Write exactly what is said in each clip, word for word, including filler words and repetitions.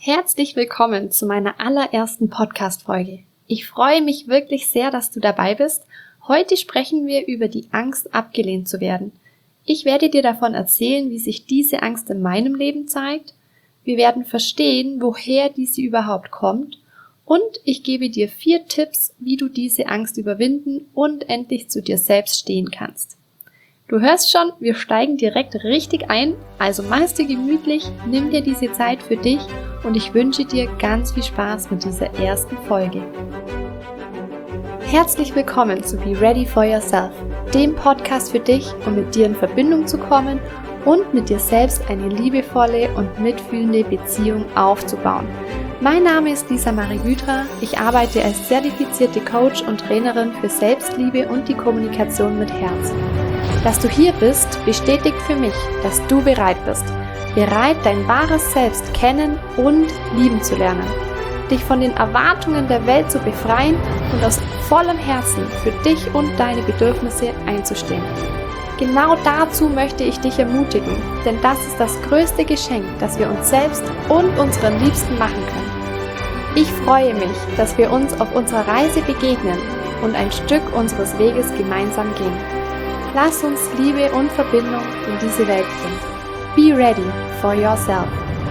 Herzlich willkommen zu meiner allerersten Podcast-Folge. Ich freue mich wirklich sehr, dass du dabei bist. Heute sprechen wir über die Angst, abgelehnt zu werden. Ich werde dir davon erzählen, wie sich diese Angst in meinem Leben zeigt. Wir werden verstehen, woher diese überhaupt kommt. Und ich gebe dir vier Tipps, wie du diese Angst überwinden und endlich zu dir selbst stehen kannst. Du hörst schon, wir steigen direkt richtig ein, also mach es dir gemütlich, nimm dir diese Zeit für dich und ich wünsche dir ganz viel Spaß mit dieser ersten Folge. Herzlich willkommen zu Be Ready for Yourself, dem Podcast für dich, um mit dir in Verbindung zu kommen und mit dir selbst eine liebevolle und mitfühlende Beziehung aufzubauen. Mein Name ist Lisa Marie Wüthra, ich arbeite als zertifizierte Coach und Trainerin für Selbstliebe und die Kommunikation mit Herz. Dass du hier bist, bestätigt für mich, dass du bereit bist. Bereit, dein wahres Selbst kennen und lieben zu lernen. Dich von den Erwartungen der Welt zu befreien und aus vollem Herzen für dich und deine Bedürfnisse einzustehen. Genau dazu möchte ich dich ermutigen, denn das ist das größte Geschenk, das wir uns selbst und unseren Liebsten machen können. Ich freue mich, dass wir uns auf unserer Reise begegnen und ein Stück unseres Weges gemeinsam gehen. Lass uns Liebe und Verbindung in diese Welt bringen. Be ready for yourself.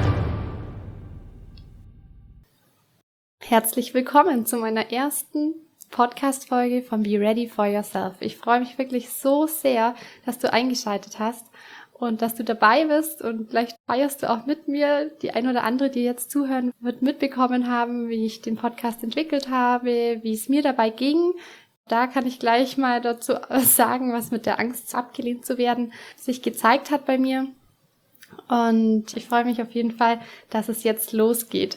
Herzlich willkommen zu meiner ersten Podcast-Folge von Be Ready for Yourself. Ich freue mich wirklich so sehr, dass du eingeschaltet hast und dass du dabei bist und vielleicht feierst du auch mit mir. Die ein oder andere, die jetzt zuhören, wird mitbekommen haben, wie ich den Podcast entwickelt habe, wie es mir dabei ging. Da kann ich gleich mal dazu sagen, was mit der Angst, abgelehnt zu werden, sich gezeigt hat bei mir. Und ich freue mich auf jeden Fall, dass es jetzt losgeht.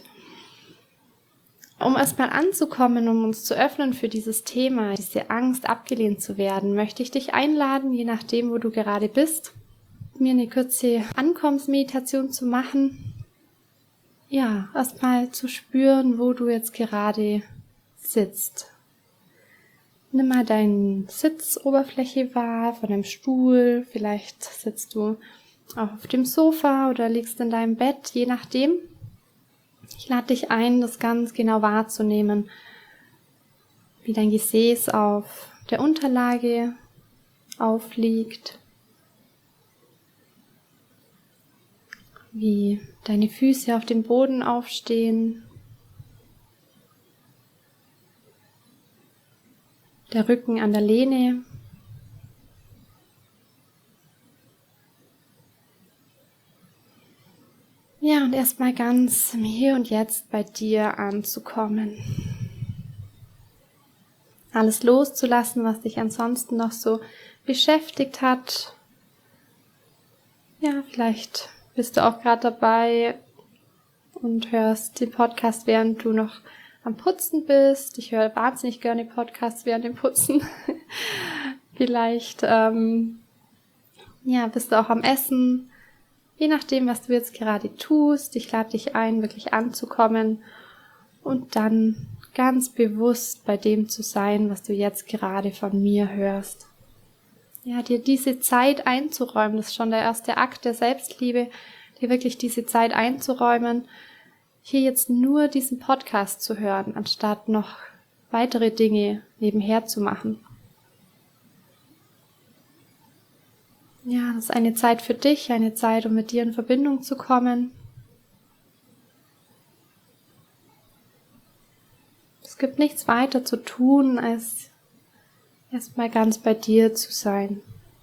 Um erstmal anzukommen, um uns zu öffnen für dieses Thema, diese Angst, abgelehnt zu werden, möchte ich dich einladen, je nachdem, wo du gerade bist, mir eine kurze Ankommensmeditation zu machen. Ja, erstmal zu spüren, wo du jetzt gerade sitzt. Nimm mal deine Sitzoberfläche wahr, von deinem Stuhl, vielleicht sitzt du auch auf dem Sofa oder liegst in deinem Bett, je nachdem. Ich lade dich ein, das ganz genau wahrzunehmen, wie dein Gesäß auf der Unterlage aufliegt, wie deine Füße auf dem Boden aufstehen, der Rücken an der Lehne. Ja, und erstmal ganz im Hier und Jetzt bei dir anzukommen. Alles loszulassen, was dich ansonsten noch so beschäftigt hat. Ja, vielleicht bist du auch gerade dabei und hörst den Podcast, während du noch am Putzen bist. Ich höre wahnsinnig gerne Podcasts während dem Putzen. Vielleicht ähm, ja, bist du auch am Essen. Je nachdem, was du jetzt gerade tust. Ich lade dich ein, wirklich anzukommen und dann ganz bewusst bei dem zu sein, was du jetzt gerade von mir hörst. Ja, dir diese Zeit einzuräumen, das ist schon der erste Akt der Selbstliebe, dir wirklich diese Zeit einzuräumen, hier jetzt nur diesen Podcast zu hören, anstatt noch weitere Dinge nebenher zu machen. Ja, das ist eine Zeit für dich, eine Zeit, um mit dir in Verbindung zu kommen. Es gibt nichts weiter zu tun, als erstmal ganz bei dir zu sein.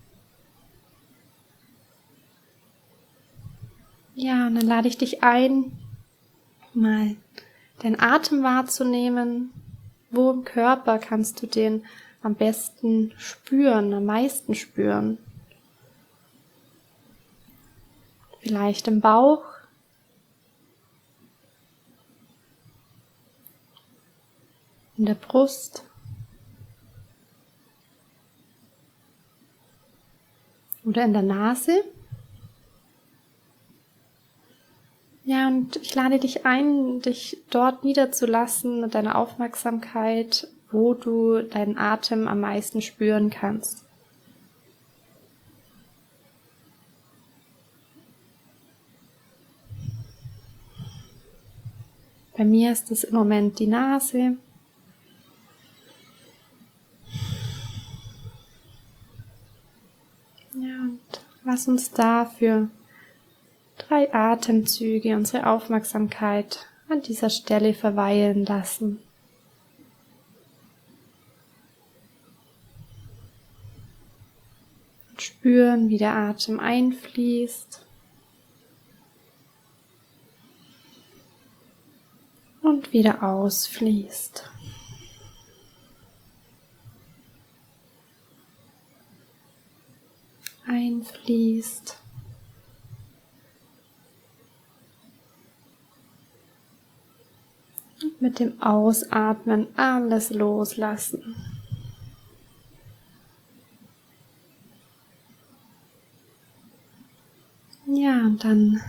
Ja, und dann lade ich dich ein, mal deinen Atem wahrzunehmen. Wo im Körper kannst du den am besten spüren, am meisten spüren? Vielleicht im Bauch, in der Brust oder in der Nase. Ja, und ich lade dich ein, dich dort niederzulassen mit deiner Aufmerksamkeit, wo du deinen Atem am meisten spüren kannst. Bei mir ist es im Moment die Nase. Ja, und lass uns dafür drei Atemzüge unsere Aufmerksamkeit an dieser Stelle verweilen lassen. Und spüren, wie der Atem einfließt und wieder ausfließt. Einfließt und mit dem Ausatmen alles loslassen. Ja, und dann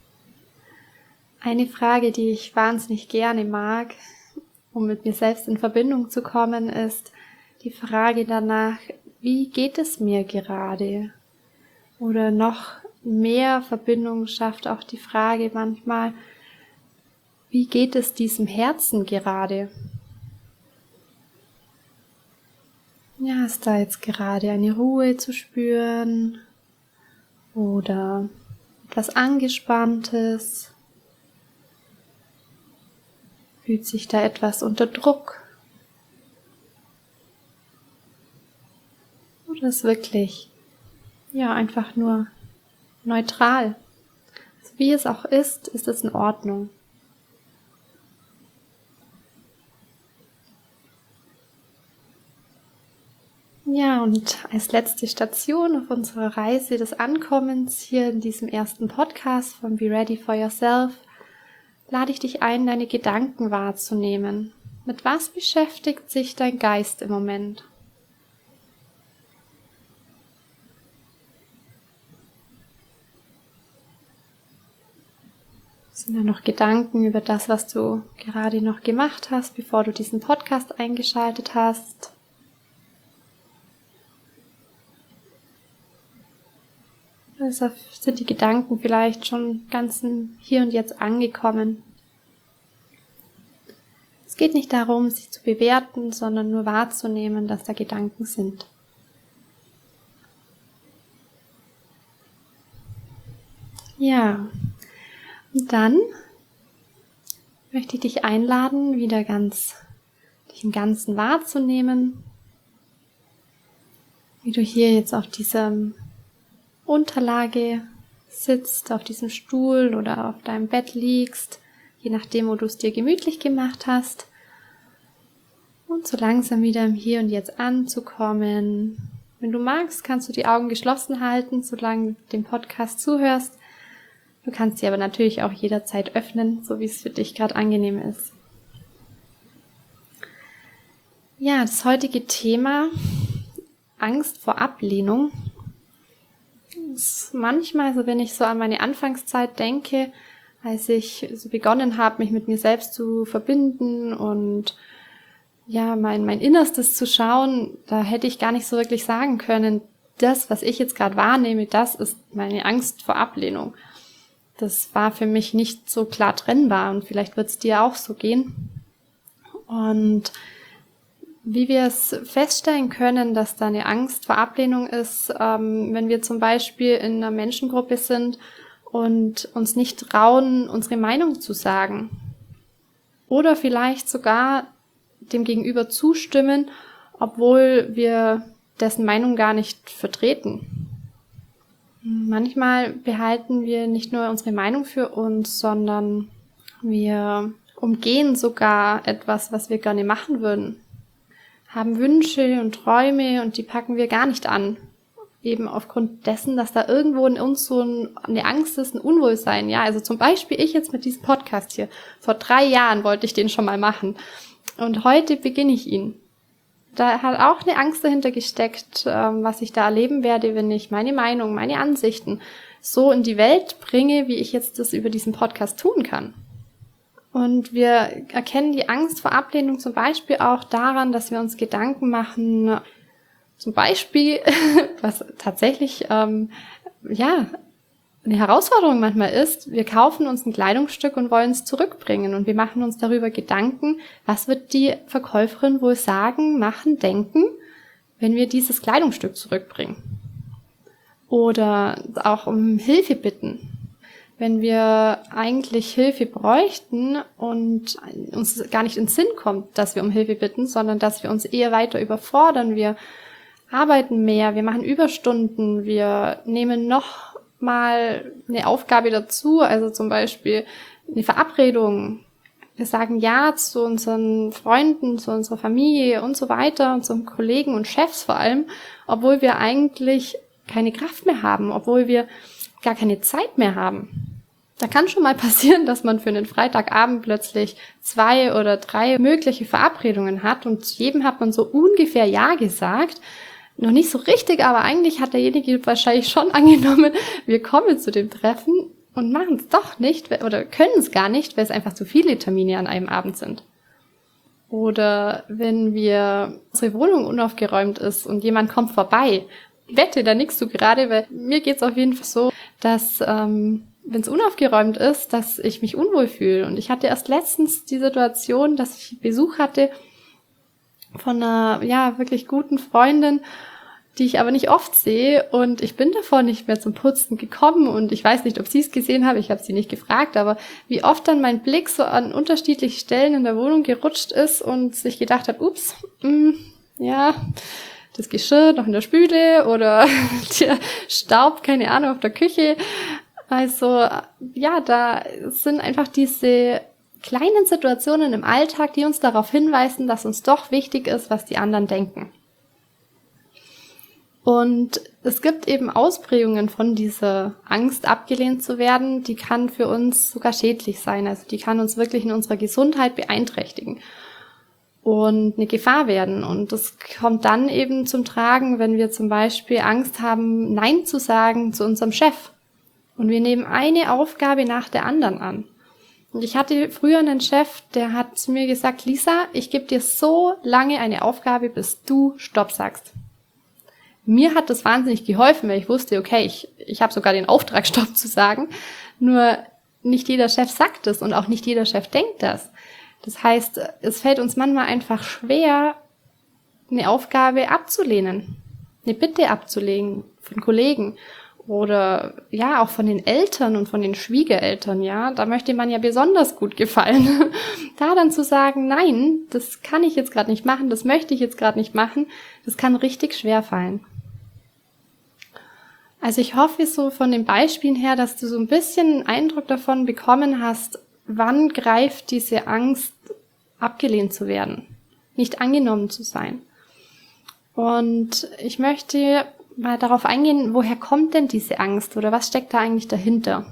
eine Frage, die ich wahnsinnig gerne mag, um mit mir selbst in Verbindung zu kommen, ist die Frage danach, wie geht es mir gerade? Oder noch mehr Verbindung schafft auch die Frage manchmal, wie geht es diesem Herzen gerade? Ja, ist da jetzt gerade eine Ruhe zu spüren oder etwas Angespanntes? Fühlt sich da etwas unter Druck? Oder ist wirklich, ja, einfach nur neutral? Also wie es auch ist, ist es in Ordnung. Ja, und als letzte Station auf unserer Reise des Ankommens hier in diesem ersten Podcast von Be Ready for Yourself lade ich dich ein, deine Gedanken wahrzunehmen. Mit was beschäftigt sich dein Geist im Moment? Sind da noch Gedanken über das, was du gerade noch gemacht hast, bevor du diesen Podcast eingeschaltet hast? Also sind die Gedanken vielleicht schon ganz hier und jetzt angekommen. Es geht nicht darum, sie zu bewerten, sondern nur wahrzunehmen, dass da Gedanken sind. Ja, und dann möchte ich dich einladen, wieder ganz dich im Ganzen wahrzunehmen, wie du hier jetzt auf diesem Unterlage sitzt, auf diesem Stuhl oder auf deinem Bett liegst, je nachdem, wo du es dir gemütlich gemacht hast. Und so langsam wieder im Hier und Jetzt anzukommen. Wenn du magst, kannst du die Augen geschlossen halten, solange du dem Podcast zuhörst. Du kannst sie aber natürlich auch jederzeit öffnen, so wie es für dich gerade angenehm ist. Ja, das heutige Thema Angst vor Ablehnung. Manchmal, also wenn ich so an meine Anfangszeit denke, als ich so begonnen habe, mich mit mir selbst zu verbinden und ja, mein, mein Innerstes zu schauen, da hätte ich gar nicht so wirklich sagen können, das, was ich jetzt gerade wahrnehme, das ist meine Angst vor Ablehnung. Das war für mich nicht so klar trennbar und vielleicht wird es dir auch so gehen. Und wie wir es feststellen können, dass da eine Angst vor Ablehnung ist, ähm, wenn wir zum Beispiel in einer Menschengruppe sind und uns nicht trauen, unsere Meinung zu sagen. Oder vielleicht sogar dem Gegenüber zustimmen, obwohl wir dessen Meinung gar nicht vertreten. Manchmal behalten wir nicht nur unsere Meinung für uns, sondern wir umgehen sogar etwas, was wir gerne machen würden. Haben Wünsche und Träume und die packen wir gar nicht an. Eben aufgrund dessen, dass da irgendwo in uns so eine Angst ist, ein Unwohlsein. Ja, also zum Beispiel ich jetzt mit diesem Podcast hier. Vor drei Jahren wollte ich den schon mal machen. Und heute beginne ich ihn. Da hat auch eine Angst dahinter gesteckt, was ich da erleben werde, wenn ich meine Meinung, meine Ansichten so in die Welt bringe, wie ich jetzt das über diesen Podcast tun kann. Und wir erkennen die Angst vor Ablehnung zum Beispiel auch daran, dass wir uns Gedanken machen, zum Beispiel, was tatsächlich, ähm, ja, eine Herausforderung manchmal ist, wir kaufen uns ein Kleidungsstück und wollen es zurückbringen und wir machen uns darüber Gedanken, was wird die Verkäuferin wohl sagen, machen, denken, wenn wir dieses Kleidungsstück zurückbringen. Oder auch um Hilfe bitten. Wenn wir eigentlich Hilfe bräuchten und uns gar nicht in den Sinn kommt, dass wir um Hilfe bitten, sondern dass wir uns eher weiter überfordern, wir arbeiten mehr, wir machen Überstunden, wir nehmen noch mal eine Aufgabe dazu, also zum Beispiel eine Verabredung. Wir sagen Ja zu unseren Freunden, zu unserer Familie und so weiter und zu Kollegen und Chefs vor allem, obwohl wir eigentlich keine Kraft mehr haben, obwohl wir gar keine Zeit mehr haben. Da kann schon mal passieren, dass man für einen Freitagabend plötzlich zwei oder drei mögliche Verabredungen hat und zu jedem hat man so ungefähr Ja gesagt. Noch nicht so richtig, aber eigentlich hat derjenige wahrscheinlich schon angenommen, wir kommen zu dem Treffen und machen es doch nicht oder können es gar nicht, weil es einfach zu viele Termine an einem Abend sind. Oder wenn wir unsere Wohnung unaufgeräumt ist und jemand kommt vorbei, wette, da nickst du gerade, weil mir geht's auf jeden Fall so, dass ähm, wenn es unaufgeräumt ist, dass ich mich unwohl fühle. Und ich hatte erst letztens die Situation, dass ich Besuch hatte von einer ja wirklich guten Freundin, die ich aber nicht oft sehe. Und ich bin davor nicht mehr zum Putzen gekommen. Und ich weiß nicht, ob sie es gesehen habe. Ich habe sie nicht gefragt. Aber wie oft dann mein Blick so an unterschiedliche Stellen in der Wohnung gerutscht ist und sich gedacht hat, ups, mh, ja... das Geschirr noch in der Spüle oder der Staub, keine Ahnung, auf der Küche. Also ja, da sind einfach diese kleinen Situationen im Alltag, die uns darauf hinweisen, dass uns doch wichtig ist, was die anderen denken. Und es gibt eben Ausprägungen von dieser Angst, abgelehnt zu werden, die kann für uns sogar schädlich sein. Also die kann uns wirklich in unserer Gesundheit beeinträchtigen und eine Gefahr werden. Und das kommt dann eben zum Tragen, wenn wir zum Beispiel Angst haben, Nein zu sagen zu unserem Chef. Und wir nehmen eine Aufgabe nach der anderen an. Und ich hatte früher einen Chef, der hat zu mir gesagt, Lisa, ich gebe dir so lange eine Aufgabe, bis du Stopp sagst. Mir hat das wahnsinnig geholfen, weil ich wusste, okay, ich, ich habe sogar den Auftrag, Stopp zu sagen. Nur nicht jeder Chef sagt das und auch nicht jeder Chef denkt das. Das heißt, es fällt uns manchmal einfach schwer, eine Aufgabe abzulehnen, eine Bitte abzulehnen von Kollegen oder ja auch von den Eltern und von den Schwiegereltern. Ja, da möchte man ja besonders gut gefallen. Da dann zu sagen, nein, das kann ich jetzt gerade nicht machen, das möchte ich jetzt gerade nicht machen, das kann richtig schwer fallen. Also ich hoffe so von den Beispielen her, dass du so ein bisschen einen Eindruck davon bekommen hast, wann greift diese Angst, abgelehnt zu werden, nicht angenommen zu sein. Und ich möchte mal darauf eingehen, woher kommt denn diese Angst oder was steckt da eigentlich dahinter?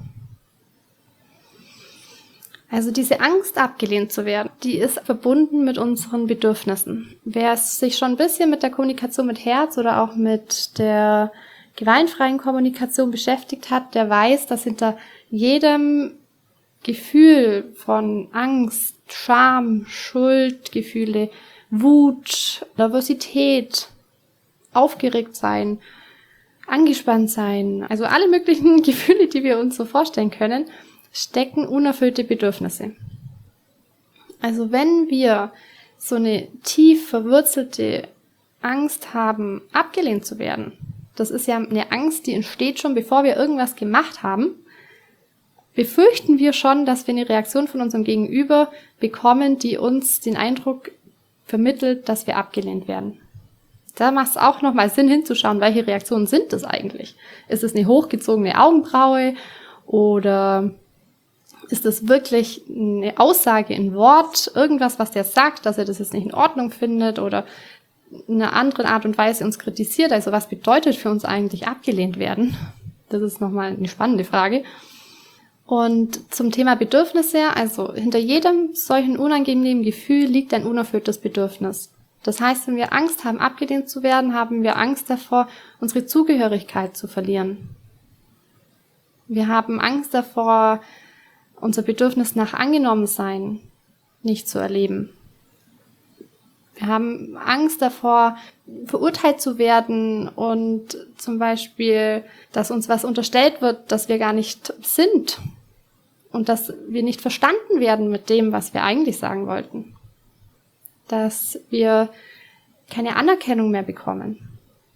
Also diese Angst, abgelehnt zu werden, die ist verbunden mit unseren Bedürfnissen. Wer sich schon ein bisschen mit der Kommunikation mit Herz oder auch mit der gewaltfreien Kommunikation beschäftigt hat, der weiß, dass hinter jedem Gefühl von Angst, Scham, Schuldgefühle, Wut, Nervosität, aufgeregt sein, angespannt sein, also alle möglichen Gefühle, die wir uns so vorstellen können, stecken unerfüllte Bedürfnisse. Also wenn wir so eine tief verwurzelte Angst haben, abgelehnt zu werden, das ist ja eine Angst, die entsteht schon, bevor wir irgendwas gemacht haben, befürchten wir schon, dass wir eine Reaktion von unserem Gegenüber bekommen, die uns den Eindruck vermittelt, dass wir abgelehnt werden. Da macht es auch nochmal Sinn hinzuschauen, welche Reaktionen sind das eigentlich? Ist es eine hochgezogene Augenbraue oder ist es wirklich eine Aussage in Wort, irgendwas, was der sagt, dass er das jetzt nicht in Ordnung findet oder in einer anderen Art und Weise uns kritisiert? Also was bedeutet für uns eigentlich abgelehnt werden? Das ist nochmal eine spannende Frage. Und zum Thema Bedürfnisse, also hinter jedem solchen unangenehmen Gefühl liegt ein unerfülltes Bedürfnis. Das heißt, wenn wir Angst haben, abgelehnt zu werden, haben wir Angst davor, unsere Zugehörigkeit zu verlieren. Wir haben Angst davor, unser Bedürfnis nach Angenommensein nicht zu erleben. Wir haben Angst davor, verurteilt zu werden und zum Beispiel, dass uns was unterstellt wird, dass wir gar nicht sind und dass wir nicht verstanden werden mit dem, was wir eigentlich sagen wollten. Dass wir keine Anerkennung mehr bekommen.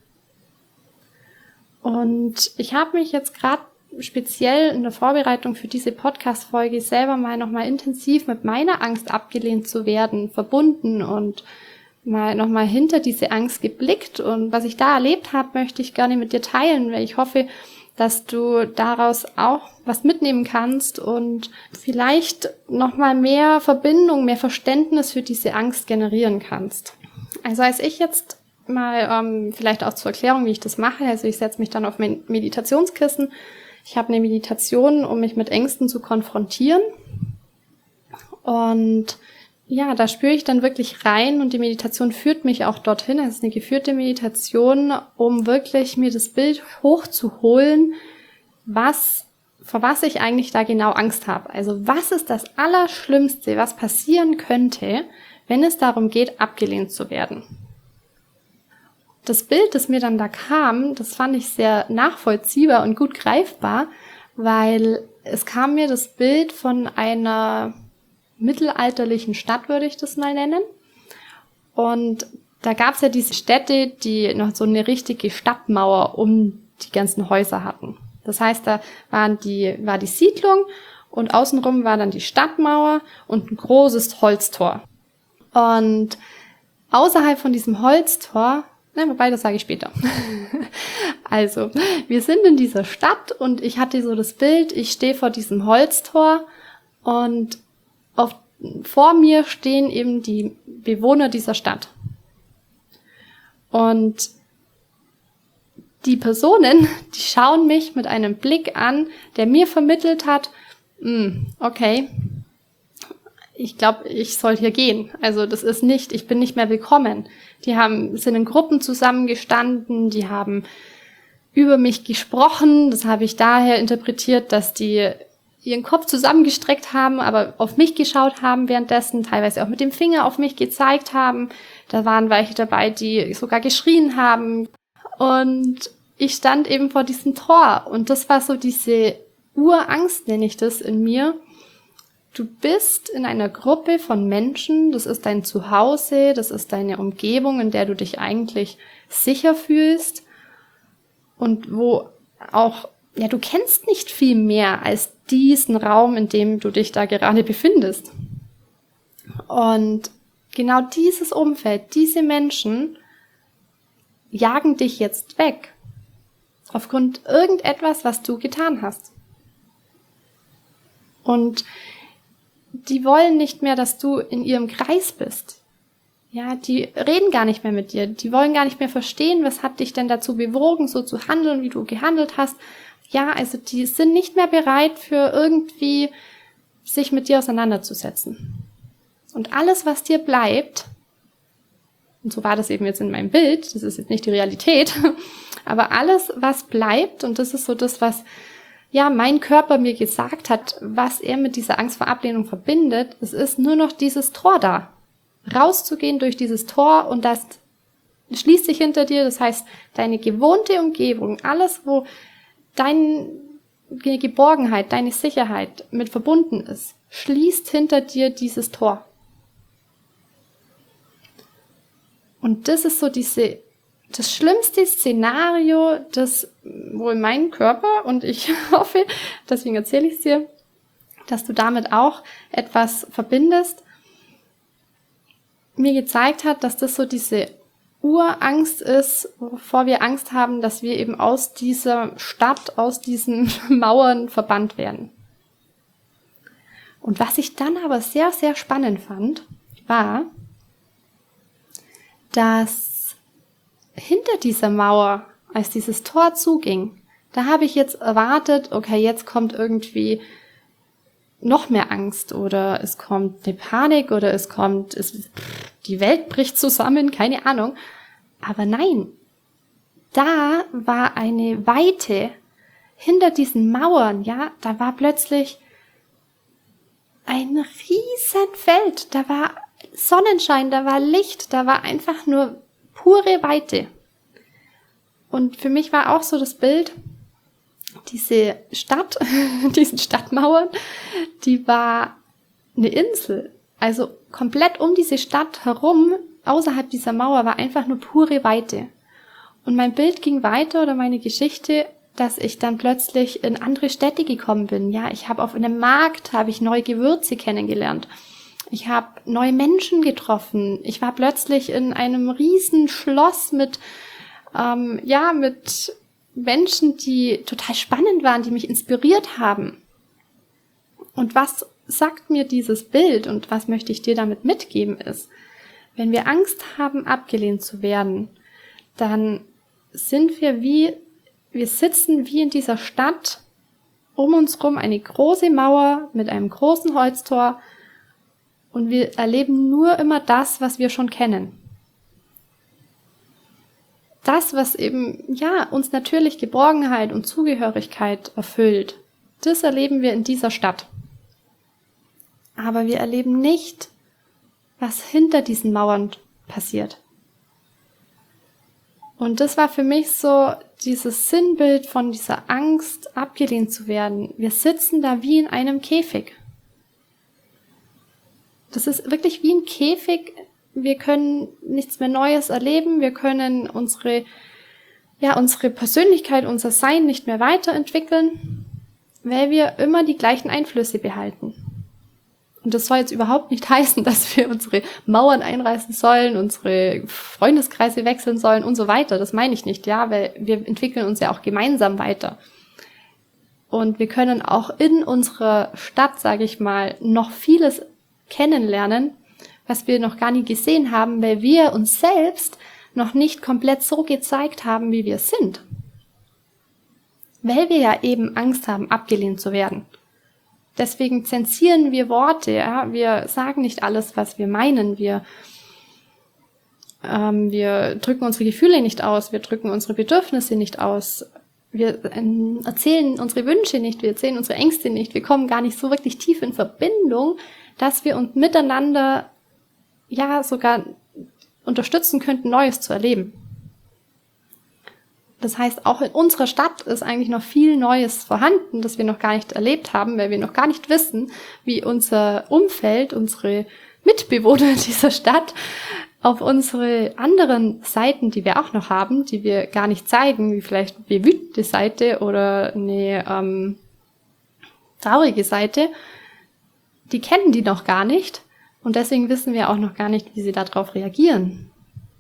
Und ich habe mich jetzt gerade speziell in der Vorbereitung für diese Podcast-Folge selber mal nochmal intensiv mit meiner Angst, abgelehnt zu werden, verbunden und mal nochmal hinter diese Angst geblickt. Und was ich da erlebt habe, möchte ich gerne mit dir teilen, weil ich hoffe, dass du daraus auch was mitnehmen kannst und vielleicht nochmal mehr Verbindung, mehr Verständnis für diese Angst generieren kannst. Also als ich jetzt mal, ähm, vielleicht auch zur Erklärung, wie ich das mache, also ich setze mich dann auf mein Meditationskissen. Ich habe eine Meditation, um mich mit Ängsten zu konfrontieren. Und ja, da spüre ich dann wirklich rein und die Meditation führt mich auch dorthin. Es ist eine geführte Meditation, um wirklich mir das Bild hochzuholen, was, vor was ich eigentlich da genau Angst habe. Also was ist das Allerschlimmste, was passieren könnte, wenn es darum geht, abgelehnt zu werden? Das Bild, das mir dann da kam, das fand ich sehr nachvollziehbar und gut greifbar, weil es kam mir das Bild von einer mittelalterlichen Stadt, würde ich das mal nennen. Und da gab es ja diese Städte, die noch so eine richtige Stadtmauer um die ganzen Häuser hatten. Das heißt, da waren die, war die Siedlung und außenrum war dann die Stadtmauer und ein großes Holztor. Und außerhalb von diesem Holztor, ne, wobei, das sage ich später. Also, wir sind in dieser Stadt und ich hatte so das Bild, ich stehe vor diesem Holztor und auf, vor mir stehen eben die Bewohner dieser Stadt. Und die Personen, die schauen mich mit einem Blick an, der mir vermittelt hat, okay, ich glaube, ich soll hier gehen. Also das ist nicht, ich bin nicht mehr willkommen. Die haben, sind in Gruppen zusammengestanden, die haben über mich gesprochen. Das habe ich daher interpretiert, dass die ihren Kopf zusammengestreckt haben, aber auf mich geschaut haben währenddessen, teilweise auch mit dem Finger auf mich gezeigt haben. Da waren welche dabei, die sogar geschrien haben. Und ich stand eben vor diesem Tor. Und das war so diese Urangst, nenne ich das in mir. Du bist in einer Gruppe von Menschen, das ist dein Zuhause, das ist deine Umgebung, in der du dich eigentlich sicher fühlst und wo auch, ja, du kennst nicht viel mehr als diesen Raum, in dem du dich da gerade befindest. Und genau dieses Umfeld, diese Menschen jagen dich jetzt weg, aufgrund irgendetwas, was du getan hast. Und die wollen nicht mehr, dass du in ihrem Kreis bist. Ja, die reden gar nicht mehr mit dir. Die wollen gar nicht mehr verstehen, was hat dich denn dazu bewogen, so zu handeln, wie du gehandelt hast. Ja, also die sind nicht mehr bereit für irgendwie sich mit dir auseinanderzusetzen. Und alles, was dir bleibt, und so war das eben jetzt in meinem Bild, das ist jetzt nicht die Realität, aber alles, was bleibt, und das ist so das, was ja mein Körper mir gesagt hat, was er mit dieser Angst vor Ablehnung verbindet, es ist nur noch dieses Tor da. Rauszugehen durch dieses Tor und das schließt sich hinter dir, das heißt, deine gewohnte Umgebung, alles, wo deine Geborgenheit, deine Sicherheit mit verbunden ist, schließt hinter dir dieses Tor. Und das ist so diese, das schlimmste Szenario, das wohl mein Körper, und ich hoffe, deswegen erzähle ich es dir, dass du damit auch etwas verbindest, mir gezeigt hat, dass das so diese Urangst ist, wovor wir Angst haben, dass wir eben aus dieser Stadt, aus diesen Mauern verbannt werden. Und was ich dann aber sehr, sehr spannend fand, war, dass hinter dieser Mauer, als dieses Tor zuging, da habe ich jetzt erwartet, okay, jetzt kommt irgendwie noch mehr Angst oder es kommt eine Panik oder es kommt, es, die Welt bricht zusammen, keine Ahnung. Aber nein, da war eine Weite hinter diesen Mauern, ja, da war plötzlich ein riesen Feld, da war Sonnenschein, da war Licht, da war einfach nur pure Weite. Und für mich war auch so das Bild, diese Stadt, diese Stadtmauern, die war eine Insel. Also komplett um diese Stadt herum, außerhalb dieser Mauer, war einfach nur pure Weite. Und mein Bild ging weiter oder meine Geschichte, dass ich dann plötzlich in andere Städte gekommen bin. Ja, ich habe auf einem Markt, habe ich neue Gewürze kennengelernt. Ich habe neue Menschen getroffen. Ich war plötzlich in einem riesen Schloss mit, ähm, ja, mit Menschen, die total spannend waren, die mich inspiriert haben. Und was sagt mir dieses Bild und was möchte ich dir damit mitgeben ist, wenn wir Angst haben, abgelehnt zu werden, dann sind wir wie, wir sitzen wie in dieser Stadt, um uns rum eine große Mauer mit einem großen Holztor und wir erleben nur immer das, was wir schon kennen. Das, was eben, ja, uns natürlich Geborgenheit und Zugehörigkeit erfüllt, das erleben wir in dieser Stadt. Aber wir erleben nicht, was hinter diesen Mauern passiert. Und das war für mich so dieses Sinnbild von dieser Angst, abgelehnt zu werden. Wir sitzen da wie in einem Käfig. Das ist wirklich wie ein Käfig. Wir können nichts mehr Neues erleben. Wir können unsere, ja, unsere Persönlichkeit, unser Sein nicht mehr weiterentwickeln, weil wir immer die gleichen Einflüsse behalten. Und das soll jetzt überhaupt nicht heißen, dass wir unsere Mauern einreißen sollen, unsere Freundeskreise wechseln sollen und so weiter. Das meine ich nicht, ja, weil wir entwickeln uns ja auch gemeinsam weiter. Und wir können auch in unserer Stadt, sage ich mal, noch vieles kennenlernen, was wir noch gar nie gesehen haben, weil wir uns selbst noch nicht komplett so gezeigt haben, wie wir sind. Weil wir ja eben Angst haben, abgelehnt zu werden. Deswegen zensieren wir Worte, ja? Wir sagen nicht alles, was wir meinen, wir, ähm, wir drücken unsere Gefühle nicht aus, wir drücken unsere Bedürfnisse nicht aus, wir ähm, erzählen unsere Wünsche nicht, wir erzählen unsere Ängste nicht, wir kommen gar nicht so wirklich tief in Verbindung, dass wir uns miteinander ja sogar unterstützen könnten, Neues zu erleben. Das heißt, auch in unserer Stadt ist eigentlich noch viel Neues vorhanden, das wir noch gar nicht erlebt haben, weil wir noch gar nicht wissen, wie unser Umfeld, unsere Mitbewohner dieser Stadt auf unsere anderen Seiten, die wir auch noch haben, die wir gar nicht zeigen, wie vielleicht eine wütende Seite oder eine ähm, traurige Seite, die kennen die noch gar nicht und deswegen wissen wir auch noch gar nicht, wie sie darauf reagieren.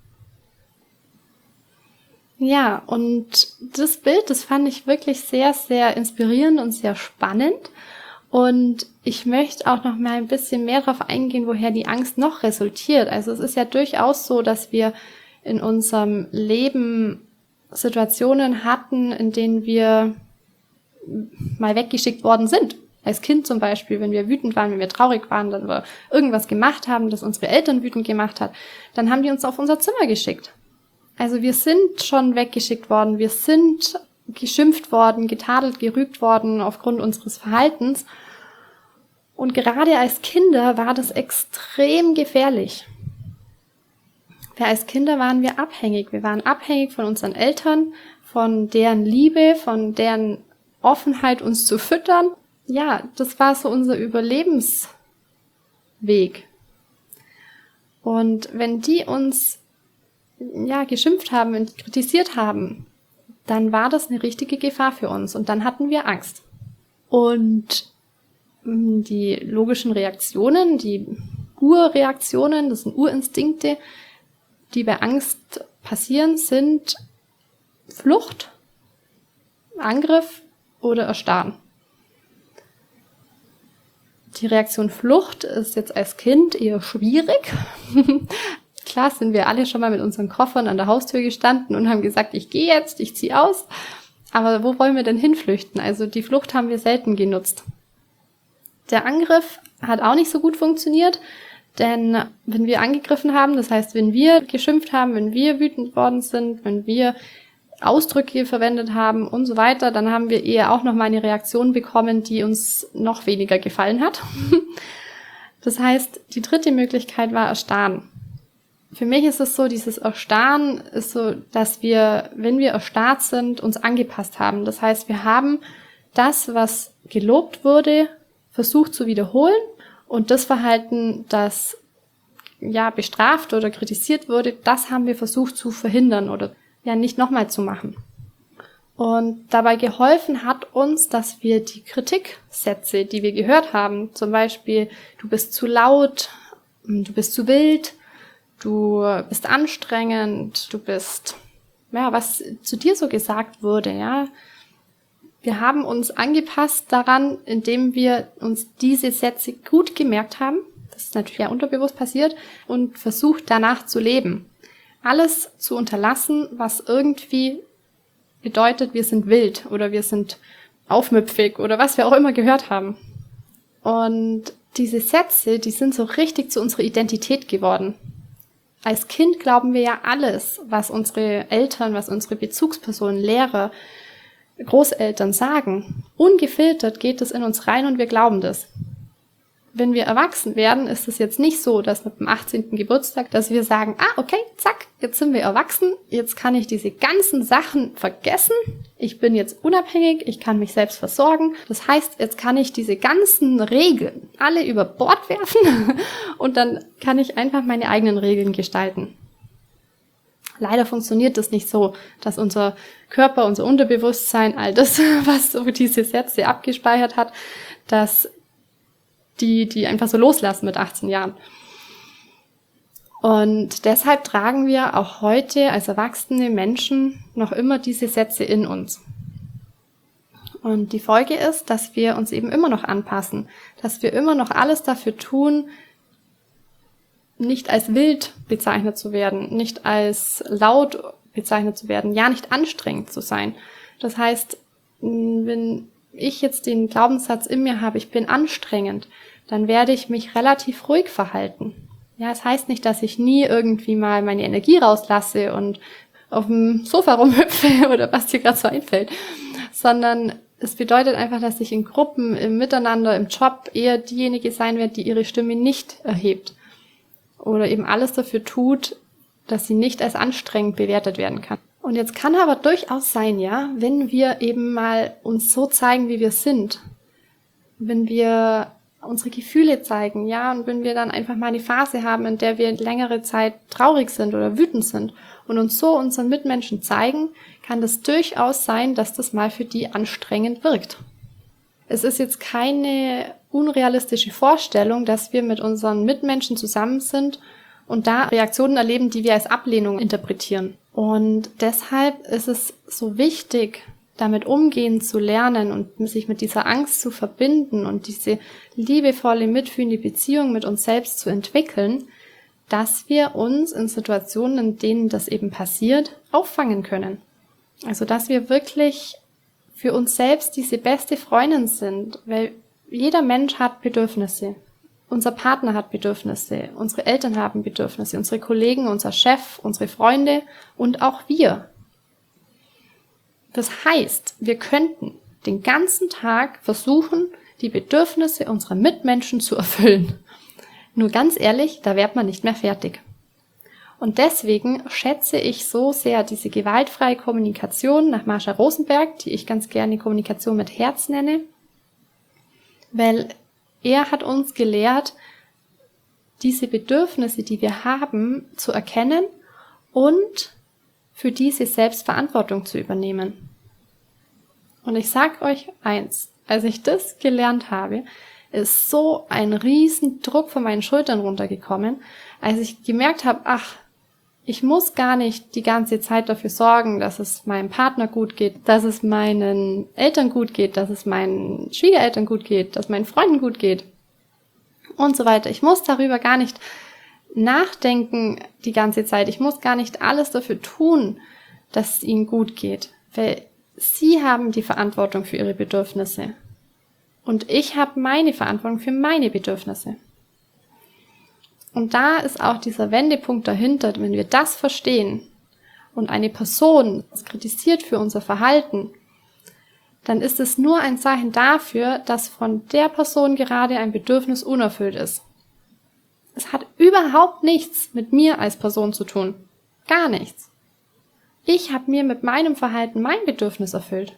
Ja, und das Bild, das fand ich wirklich sehr, sehr inspirierend und sehr spannend. Und ich möchte auch noch mal ein bisschen mehr darauf eingehen, woher die Angst noch resultiert. Also es ist ja durchaus so, dass wir in unserem Leben Situationen hatten, in denen wir mal weggeschickt worden sind. Als Kind zum Beispiel, wenn wir wütend waren, wenn wir traurig waren, dann wir irgendwas gemacht haben, das unsere Eltern wütend gemacht hat, dann haben die uns auf unser Zimmer geschickt. Also wir sind schon weggeschickt worden, wir sind geschimpft worden, getadelt, gerügt worden aufgrund unseres Verhaltens. Und gerade als Kinder war das extrem gefährlich. Weil als Kinder waren wir abhängig. Wir waren abhängig von unseren Eltern, von deren Liebe, von deren Offenheit, uns zu füttern. Ja, das war so unser Überlebensweg. Und wenn die uns ja, geschimpft haben und kritisiert haben, dann war das eine richtige Gefahr für uns und dann hatten wir Angst. Und die logischen Reaktionen, die Urreaktionen, das sind Urinstinkte, die bei Angst passieren, sind Flucht, Angriff oder Erstarren. Die Reaktion Flucht ist jetzt als Kind eher schwierig. Klar sind wir alle schon mal mit unseren Koffern an der Haustür gestanden und haben gesagt, ich gehe jetzt, ich ziehe aus. Aber wo wollen wir denn hinflüchten? Also die Flucht haben wir selten genutzt. Der Angriff hat auch nicht so gut funktioniert, denn wenn wir angegriffen haben, das heißt, wenn wir geschimpft haben, wenn wir wütend worden sind, wenn wir Ausdrücke verwendet haben und so weiter, dann haben wir eher auch noch mal eine Reaktion bekommen, die uns noch weniger gefallen hat. Das heißt, die dritte Möglichkeit war Erstarren. Für mich ist es so, dieses Erstarren ist so, dass wir, wenn wir erstarrt sind, uns angepasst haben. Das heißt, wir haben das, was gelobt wurde, versucht zu wiederholen und das Verhalten, das ja bestraft oder kritisiert wurde, das haben wir versucht zu verhindern oder ja nicht nochmal zu machen. Und dabei geholfen hat uns, dass wir die Kritiksätze, die wir gehört haben, zum Beispiel, du bist zu laut, du bist zu wild, du bist anstrengend, du bist, ja, was zu dir so gesagt wurde, ja. Wir haben uns angepasst daran, indem wir uns diese Sätze gut gemerkt haben. Das ist natürlich ja unterbewusst passiert und versucht danach zu leben. Alles zu unterlassen, was irgendwie bedeutet, wir sind wild oder wir sind aufmüpfig oder was wir auch immer gehört haben. Und diese Sätze, die sind so richtig zu unserer Identität geworden. Als Kind glauben wir ja alles, was unsere Eltern, was unsere Bezugspersonen, Lehrer, Großeltern sagen. Ungefiltert geht es in uns rein und wir glauben das. Wenn wir erwachsen werden, ist es jetzt nicht so, dass mit dem achtzehnten Geburtstag, dass wir sagen, ah, okay, zack, jetzt sind wir erwachsen, jetzt kann ich diese ganzen Sachen vergessen, ich bin jetzt unabhängig, ich kann mich selbst versorgen. Das heißt, jetzt kann ich diese ganzen Regeln alle über Bord werfen und dann kann ich einfach meine eigenen Regeln gestalten. Leider funktioniert das nicht so, dass unser Körper, unser Unterbewusstsein, all das, was so diese Sätze abgespeichert hat, dass die, die einfach so loslassen mit achtzehn Jahren. Und deshalb tragen wir auch heute als erwachsene Menschen noch immer diese Sätze in uns. Und die Folge ist, dass wir uns eben immer noch anpassen, dass wir immer noch alles dafür tun, nicht als wild bezeichnet zu werden, nicht als laut bezeichnet zu werden, ja nicht anstrengend zu sein. Das heißt, wenn ich jetzt den Glaubenssatz in mir habe, ich bin anstrengend, dann werde ich mich relativ ruhig verhalten. Ja, es heißt nicht, dass ich nie irgendwie mal meine Energie rauslasse und auf dem Sofa rumhüpfe oder was dir gerade so einfällt, sondern es bedeutet einfach, dass ich in Gruppen, im Miteinander, im Job eher diejenige sein werde, die ihre Stimme nicht erhebt oder eben alles dafür tut, dass sie nicht als anstrengend bewertet werden kann. Und jetzt kann aber durchaus sein, ja, wenn wir eben mal uns so zeigen, wie wir sind, wenn wir unsere Gefühle zeigen, ja, und wenn wir dann einfach mal eine Phase haben, in der wir längere Zeit traurig sind oder wütend sind und uns so unseren Mitmenschen zeigen, kann das durchaus sein, dass das mal für die anstrengend wirkt. Es ist jetzt keine unrealistische Vorstellung, dass wir mit unseren Mitmenschen zusammen sind und da Reaktionen erleben, die wir als Ablehnung interpretieren. Und deshalb ist es so wichtig, damit umgehen zu lernen und sich mit dieser Angst zu verbinden und diese liebevolle, mitfühlende Beziehung mit uns selbst zu entwickeln, dass wir uns in Situationen, in denen das eben passiert, auffangen können. Also, dass wir wirklich für uns selbst diese beste Freundin sind, weil jeder Mensch hat Bedürfnisse. Unser Partner hat Bedürfnisse, unsere Eltern haben Bedürfnisse, unsere Kollegen, unser Chef, unsere Freunde und auch wir. Das heißt, wir könnten den ganzen Tag versuchen, die Bedürfnisse unserer Mitmenschen zu erfüllen. Nur ganz ehrlich, da wird man nicht mehr fertig. Und deswegen schätze ich so sehr diese gewaltfreie Kommunikation nach Marsha Rosenberg, die ich ganz gerne Kommunikation mit Herz nenne, weil er hat uns gelehrt, diese Bedürfnisse, die wir haben, zu erkennen und für diese Selbstverantwortung zu übernehmen. Und ich sag euch eins, als ich das gelernt habe, ist so ein riesen Druck von meinen Schultern runtergekommen, als ich gemerkt habe, ach, ich muss gar nicht die ganze Zeit dafür sorgen, dass es meinem Partner gut geht, dass es meinen Eltern gut geht, dass es meinen Schwiegereltern gut geht, dass meinen Freunden gut geht und so weiter. Ich muss darüber gar nicht nachdenken die ganze Zeit. Ich muss gar nicht alles dafür tun, dass es ihnen gut geht, weil sie haben die Verantwortung für ihre Bedürfnisse und ich habe meine Verantwortung für meine Bedürfnisse. Und da ist auch dieser Wendepunkt dahinter, wenn wir das verstehen und eine Person uns kritisiert für unser Verhalten, dann ist es nur ein Zeichen dafür, dass von der Person gerade ein Bedürfnis unerfüllt ist. Es hat überhaupt nichts mit mir als Person zu tun. Gar nichts. Ich habe mir mit meinem Verhalten mein Bedürfnis erfüllt.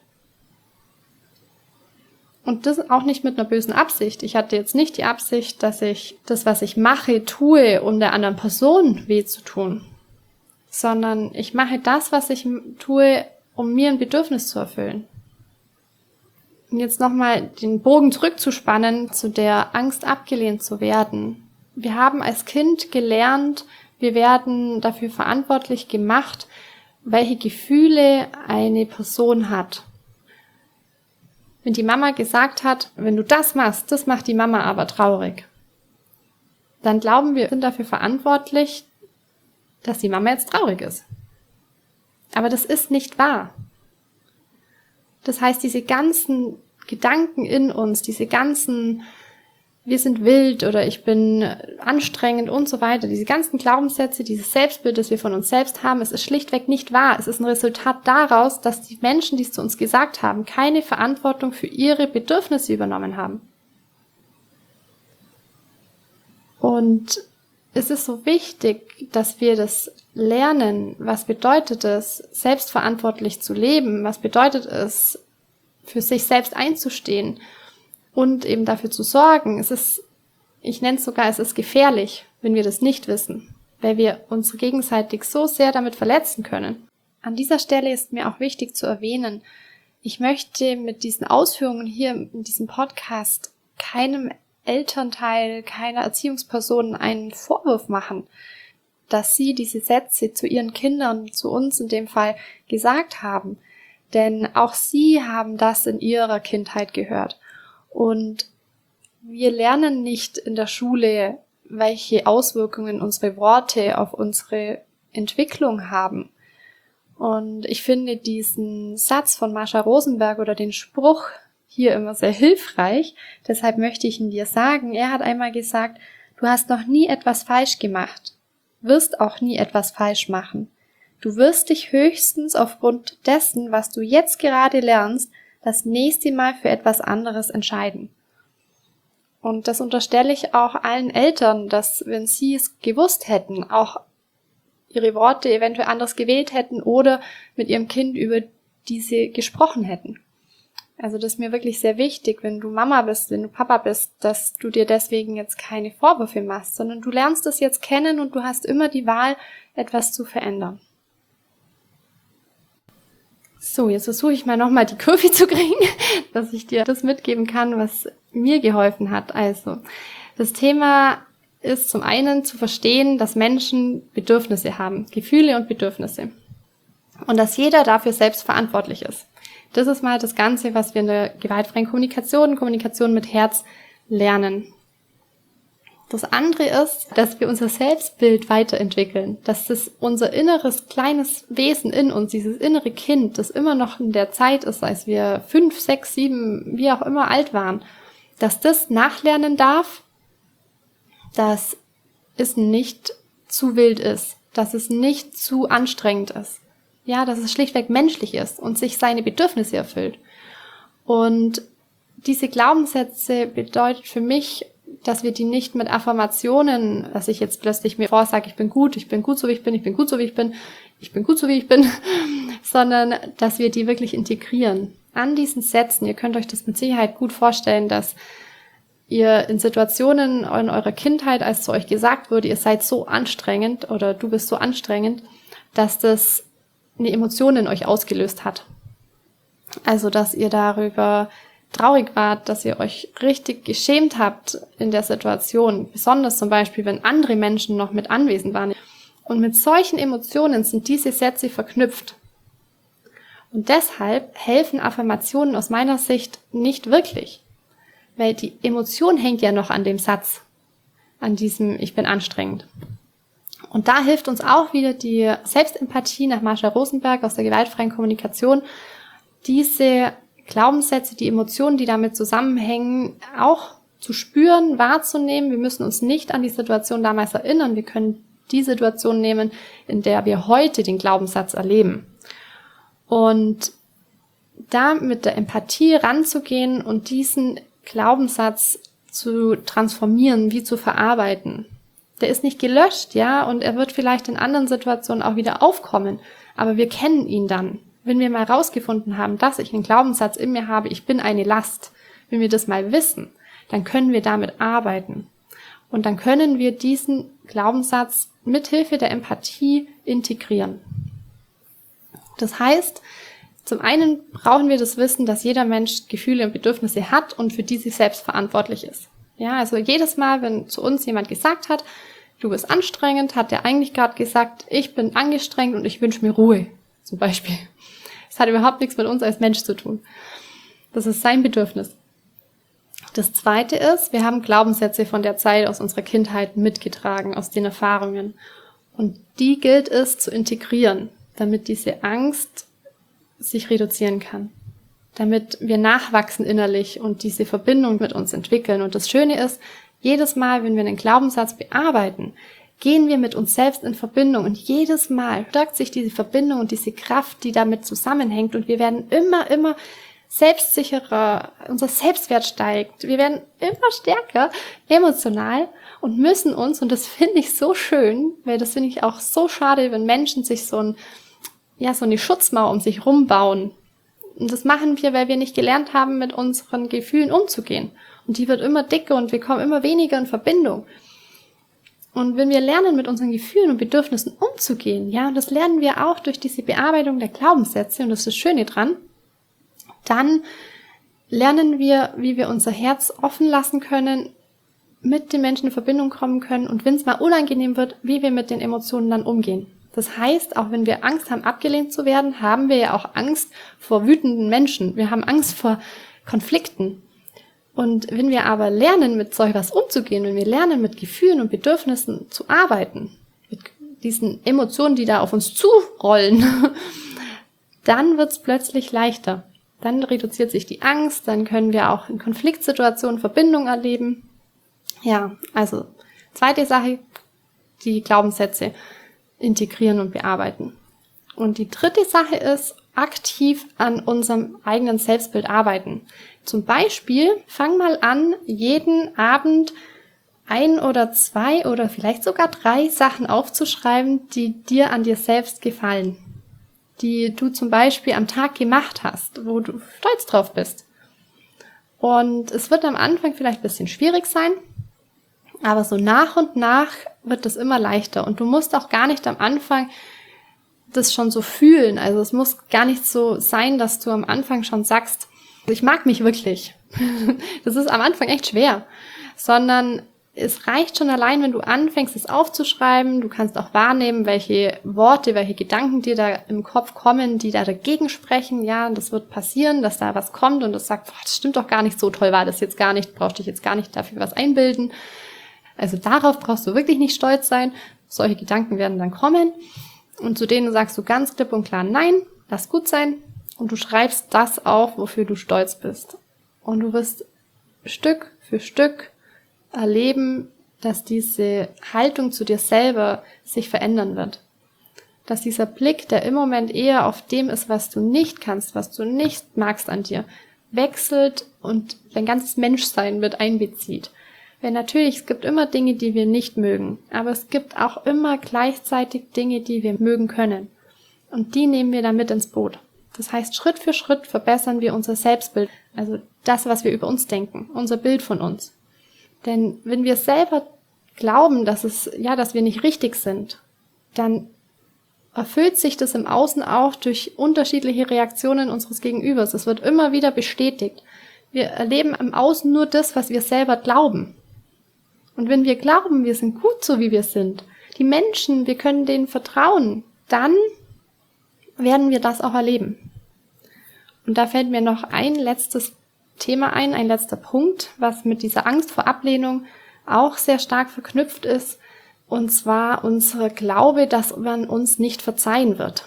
Und das auch nicht mit einer bösen Absicht. Ich hatte jetzt nicht die Absicht, dass ich das, was ich mache, tue, um der anderen Person weh zu tun. Sondern ich mache das, was ich tue, um mir ein Bedürfnis zu erfüllen. Und jetzt nochmal den Bogen zurückzuspannen zu der Angst, abgelehnt zu werden. Wir haben als Kind gelernt, wir werden dafür verantwortlich gemacht, welche Gefühle eine Person hat. Wenn die Mama gesagt hat, wenn du das machst, das macht die Mama aber traurig, dann glauben wir, wir sind dafür verantwortlich, dass die Mama jetzt traurig ist. Aber das ist nicht wahr. Das heißt, diese ganzen Gedanken in uns, diese ganzen, wir sind wild oder ich bin anstrengend und so weiter, diese ganzen Glaubenssätze, dieses Selbstbild, das wir von uns selbst haben, es ist schlichtweg nicht wahr. Es ist ein Resultat daraus, dass die Menschen, die es zu uns gesagt haben, keine Verantwortung für ihre Bedürfnisse übernommen haben. Und es ist so wichtig, dass wir das lernen. Was bedeutet es, selbstverantwortlich zu leben? Was bedeutet es, für sich selbst einzustehen und eben dafür zu sorgen? Es ist, ich nenne es sogar, es ist gefährlich, wenn wir das nicht wissen, weil wir uns gegenseitig so sehr damit verletzen können. An dieser Stelle ist mir auch wichtig zu erwähnen, ich möchte mit diesen Ausführungen hier in diesem Podcast keinem Elternteil, keiner Erziehungsperson einen Vorwurf machen, dass sie diese Sätze zu ihren Kindern, zu uns in dem Fall, gesagt haben. Denn auch sie haben das in ihrer Kindheit gehört. Und wir lernen nicht in der Schule, welche Auswirkungen unsere Worte auf unsere Entwicklung haben. Und ich finde diesen Satz von Marsha Rosenberg oder den Spruch hier immer sehr hilfreich. Deshalb möchte ich ihn dir sagen. Er hat einmal gesagt, du hast noch nie etwas falsch gemacht, wirst auch nie etwas falsch machen. Du wirst dich höchstens aufgrund dessen, was du jetzt gerade lernst, das nächste Mal für etwas anderes entscheiden. Und das unterstelle ich auch allen Eltern, dass, wenn sie es gewusst hätten, auch ihre Worte eventuell anders gewählt hätten oder mit ihrem Kind über diese gesprochen hätten. Also das ist mir wirklich sehr wichtig, wenn du Mama bist, wenn du Papa bist, dass du dir deswegen jetzt keine Vorwürfe machst, sondern du lernst es jetzt kennen und du hast immer die Wahl, etwas zu verändern. So, jetzt versuche ich mal nochmal die Kurve zu kriegen, dass ich dir das mitgeben kann, was mir geholfen hat. Also, das Thema ist zum einen zu verstehen, dass Menschen Bedürfnisse haben, Gefühle und Bedürfnisse. Und dass jeder dafür selbst verantwortlich ist. Das ist mal das Ganze, was wir in der gewaltfreien Kommunikation, Kommunikation mit Herz lernen. Das andere ist, dass wir unser Selbstbild weiterentwickeln, dass das unser inneres kleines Wesen in uns, dieses innere Kind, das immer noch in der Zeit ist, als wir fünf, sechs, sieben, wie auch immer alt waren, dass das nachlernen darf, dass es nicht zu wild ist, dass es nicht zu anstrengend ist. Ja, dass es schlichtweg menschlich ist und sich seine Bedürfnisse erfüllt. Und diese Glaubenssätze bedeutet für mich, dass wir die nicht mit Affirmationen, dass ich jetzt plötzlich mir vorsage, ich bin gut, ich bin gut so wie ich bin, ich bin gut so wie ich bin, ich bin gut so wie ich bin, sondern dass wir die wirklich integrieren. An diesen Sätzen, ihr könnt euch das mit Sicherheit gut vorstellen, dass ihr in Situationen in eurer Kindheit, als zu euch gesagt wurde, ihr seid so anstrengend oder du bist so anstrengend, dass das eine Emotion in euch ausgelöst hat. Also, dass ihr darüber traurig wart, dass ihr euch richtig geschämt habt in der Situation, besonders zum Beispiel, wenn andere Menschen noch mit anwesend waren. Und mit solchen Emotionen sind diese Sätze verknüpft. Und deshalb helfen Affirmationen aus meiner Sicht nicht wirklich, weil die Emotion hängt ja noch an dem Satz, an diesem Ich bin anstrengend. Und da hilft uns auch wieder die Selbstempathie nach Marsha Rosenberg aus der gewaltfreien Kommunikation, diese Glaubenssätze, die Emotionen, die damit zusammenhängen, auch zu spüren, wahrzunehmen. Wir müssen uns nicht an die Situation damals erinnern. Wir können die Situation nehmen, in der wir heute den Glaubenssatz erleben. Und da mit der Empathie ranzugehen und diesen Glaubenssatz zu transformieren, wie zu verarbeiten. Der ist nicht gelöscht, ja, und er wird vielleicht in anderen Situationen auch wieder aufkommen, aber wir kennen ihn dann. Wenn wir mal rausgefunden haben, dass ich einen Glaubenssatz in mir habe, ich bin eine Last, wenn wir das mal wissen, dann können wir damit arbeiten. Und dann können wir diesen Glaubenssatz mithilfe der Empathie integrieren. Das heißt, zum einen brauchen wir das Wissen, dass jeder Mensch Gefühle und Bedürfnisse hat und für die sich selbst verantwortlich ist. Ja, also jedes Mal, wenn zu uns jemand gesagt hat, du bist anstrengend, hat der eigentlich gerade gesagt, ich bin angestrengt und ich wünsche mir Ruhe, zum Beispiel. Das hat überhaupt nichts mit uns als Mensch zu tun. Das ist sein Bedürfnis. Das Zweite ist, wir haben Glaubenssätze von der Zeit aus unserer Kindheit mitgetragen, aus den Erfahrungen. Und die gilt es zu integrieren, damit diese Angst sich reduzieren kann. Damit wir nachwachsen innerlich und diese Verbindung mit uns entwickeln. Und das Schöne ist, jedes Mal, wenn wir einen Glaubenssatz bearbeiten, gehen wir mit uns selbst in Verbindung. Und jedes Mal stärkt sich diese Verbindung und diese Kraft, die damit zusammenhängt. Und wir werden immer, immer selbstsicherer, unser Selbstwert steigt. Wir werden immer stärker emotional und müssen uns, und das finde ich so schön, weil das finde ich auch so schade, wenn Menschen sich so ein ja, so eine Schutzmauer um sich rumbauen. Und das machen wir, weil wir nicht gelernt haben, mit unseren Gefühlen umzugehen. Und die wird immer dicker und wir kommen immer weniger in Verbindung. Und wenn wir lernen, mit unseren Gefühlen und Bedürfnissen umzugehen, ja, und das lernen wir auch durch diese Bearbeitung der Glaubenssätze, und das ist das Schöne dran, dann lernen wir, wie wir unser Herz offen lassen können, mit den Menschen in Verbindung kommen können und wenn es mal unangenehm wird, wie wir mit den Emotionen dann umgehen. Das heißt, auch wenn wir Angst haben, abgelehnt zu werden, haben wir ja auch Angst vor wütenden Menschen. Wir haben Angst vor Konflikten. Und wenn wir aber lernen, mit solch was umzugehen, wenn wir lernen, mit Gefühlen und Bedürfnissen zu arbeiten, mit diesen Emotionen, die da auf uns zurollen, dann wird es plötzlich leichter. Dann reduziert sich die Angst, dann können wir auch in Konfliktsituationen Verbindung erleben. Ja, also zweite Sache, die Glaubenssätze integrieren und bearbeiten. Und die dritte Sache ist, aktiv an unserem eigenen Selbstbild arbeiten. Zum Beispiel, fang mal an, jeden Abend ein oder zwei oder vielleicht sogar drei Sachen aufzuschreiben, die dir an dir selbst gefallen. Die du zum Beispiel am Tag gemacht hast, wo du stolz drauf bist. Und es wird am Anfang vielleicht ein bisschen schwierig sein, aber so nach und nach wird es immer leichter. Und du musst auch gar nicht am Anfang das schon so fühlen. Also es muss gar nicht so sein, dass du am Anfang schon sagst, ich mag mich wirklich. Das ist am Anfang echt schwer. Sondern es reicht schon allein, wenn du anfängst, es aufzuschreiben. Du kannst auch wahrnehmen, welche Worte, welche Gedanken dir da im Kopf kommen, die da dagegen sprechen. Ja, das wird passieren, dass da was kommt und das sagt, boah, das stimmt doch gar nicht, so toll war das jetzt gar nicht, brauchst dich jetzt gar nicht dafür was einbilden. Also darauf brauchst du wirklich nicht stolz sein. Solche Gedanken werden dann kommen. Und zu denen sagst du ganz klipp und klar, nein, lass gut sein. Und du schreibst das auf, wofür du stolz bist. Und du wirst Stück für Stück erleben, dass diese Haltung zu dir selber sich verändern wird. Dass dieser Blick, der im Moment eher auf dem ist, was du nicht kannst, was du nicht magst an dir, wechselt und dein ganzes Menschsein mit einbezieht. Weil natürlich, es gibt immer Dinge, die wir nicht mögen, aber es gibt auch immer gleichzeitig Dinge, die wir mögen können. Und die nehmen wir dann mit ins Boot. Das heißt, Schritt für Schritt verbessern wir unser Selbstbild, also das, was wir über uns denken, unser Bild von uns. Denn wenn wir selber glauben, dass es, ja, dass wir nicht richtig sind, dann erfüllt sich das im Außen auch durch unterschiedliche Reaktionen unseres Gegenübers. Es wird immer wieder bestätigt. Wir erleben im Außen nur das, was wir selber glauben. Und wenn wir glauben, wir sind gut so, wie wir sind, die Menschen, wir können denen vertrauen, dann werden wir das auch erleben. Und da fällt mir noch ein letztes Thema ein, ein letzter Punkt, was mit dieser Angst vor Ablehnung auch sehr stark verknüpft ist, und zwar unser Glaube, dass man uns nicht verzeihen wird.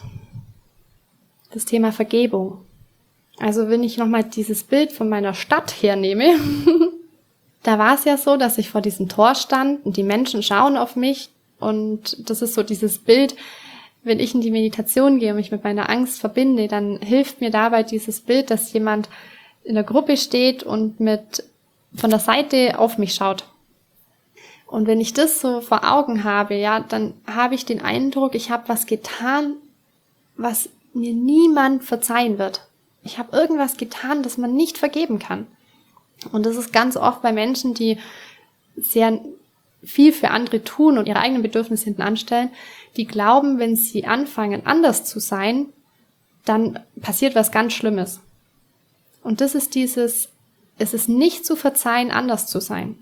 Das Thema Vergebung. Also wenn ich nochmal dieses Bild von meiner Stadt hernehme, da war es ja so, dass ich vor diesem Tor stand und die Menschen schauen auf mich und das ist so dieses Bild, wenn ich in die Meditation gehe und mich mit meiner Angst verbinde, dann hilft mir dabei dieses Bild, dass jemand in der Gruppe steht und mit von der Seite auf mich schaut. Und wenn ich das so vor Augen habe, ja, dann habe ich den Eindruck, ich habe was getan, was mir niemand verzeihen wird. Ich habe irgendwas getan, das man nicht vergeben kann. Und das ist ganz oft bei Menschen, die sehr viel für andere tun und ihre eigenen Bedürfnisse hinten anstellen, die glauben, wenn sie anfangen, anders zu sein, dann passiert was ganz Schlimmes. Und das ist dieses, es ist nicht zu verzeihen, anders zu sein.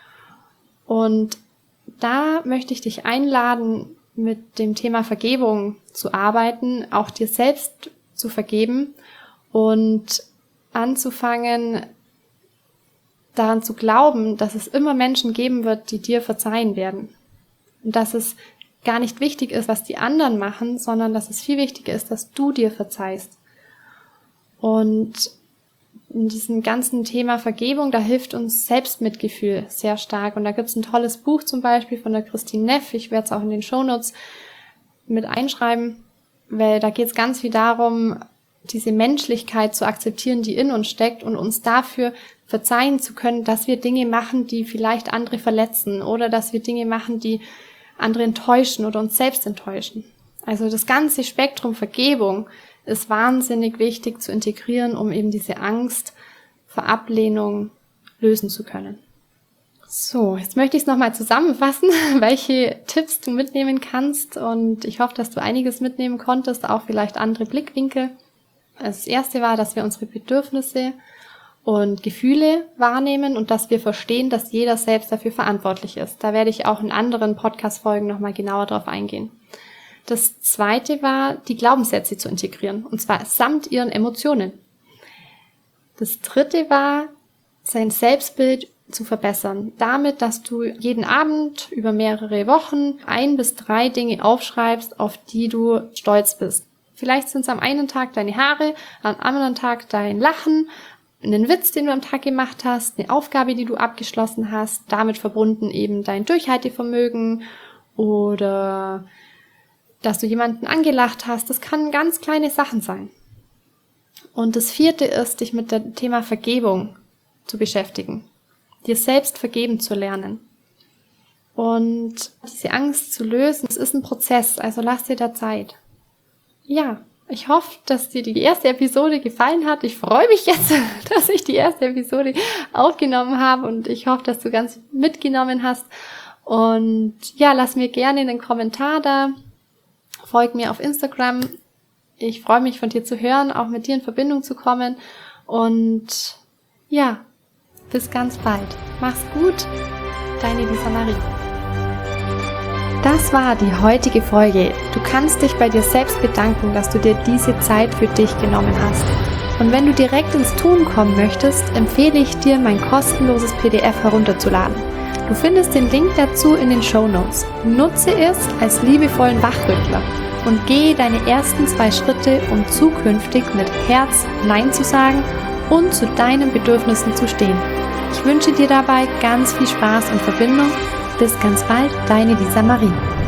Und da möchte ich dich einladen, mit dem Thema Vergebung zu arbeiten, auch dir selbst zu vergeben und anzufangen, daran zu glauben, dass es immer Menschen geben wird, die dir verzeihen werden. Und dass es gar nicht wichtig ist, was die anderen machen, sondern dass es viel wichtiger ist, dass du dir verzeihst. Und in diesem ganzen Thema Vergebung, da hilft uns Selbstmitgefühl sehr stark. Und da gibt es ein tolles Buch zum Beispiel von der Christine Neff, ich werde es auch in den Shownotes mit einschreiben, weil da geht es ganz viel darum, diese Menschlichkeit zu akzeptieren, die in uns steckt und uns dafür verzeihen zu können, dass wir Dinge machen, die vielleicht andere verletzen oder dass wir Dinge machen, die andere enttäuschen oder uns selbst enttäuschen. Also das ganze Spektrum Vergebung ist wahnsinnig wichtig zu integrieren, um eben diese Angst vor Ablehnung lösen zu können. So, jetzt möchte ich es nochmal zusammenfassen, welche Tipps du mitnehmen kannst, und ich hoffe, dass du einiges mitnehmen konntest, auch vielleicht andere Blickwinkel. Das erste war, dass wir unsere Bedürfnisse und Gefühle wahrnehmen und dass wir verstehen, dass jeder selbst dafür verantwortlich ist. Da werde ich auch in anderen Podcast-Folgen nochmal genauer drauf eingehen. Das zweite war, die Glaubenssätze zu integrieren, und zwar samt ihren Emotionen. Das dritte war, sein Selbstbild zu verbessern, damit, dass du jeden Abend über mehrere Wochen ein bis drei Dinge aufschreibst, auf die du stolz bist. Vielleicht sind es am einen Tag deine Haare, am anderen Tag dein Lachen, einen Witz, den du am Tag gemacht hast, eine Aufgabe, die du abgeschlossen hast, damit verbunden eben dein Durchhaltevermögen oder dass du jemanden angelacht hast. Das kann ganz kleine Sachen sein. Und das vierte ist, dich mit dem Thema Vergebung zu beschäftigen, dir selbst vergeben zu lernen. Und diese Angst zu lösen, es ist ein Prozess, also lass dir da Zeit. Ja, ich hoffe, dass dir die erste Episode gefallen hat. Ich freue mich jetzt, dass ich die erste Episode aufgenommen habe, und ich hoffe, dass du ganz mitgenommen hast. Und ja, lass mir gerne einen Kommentar da. Folg mir auf Instagram. Ich freue mich, von dir zu hören, auch mit dir in Verbindung zu kommen. Und ja, bis ganz bald. Mach's gut, deine Lisa Marie. Das war die heutige Folge. Du kannst dich bei dir selbst bedanken, dass du dir diese Zeit für dich genommen hast. Und wenn du direkt ins Tun kommen möchtest, empfehle ich dir, mein kostenloses P D F herunterzuladen. Du findest den Link dazu in den Shownotes. Nutze es als liebevollen Wachrüttler und gehe deine ersten zwei Schritte, um zukünftig mit Herz Nein zu sagen und zu deinen Bedürfnissen zu stehen. Ich wünsche dir dabei ganz viel Spaß und Verbindung. Bis ganz bald, deine Lisa Marie.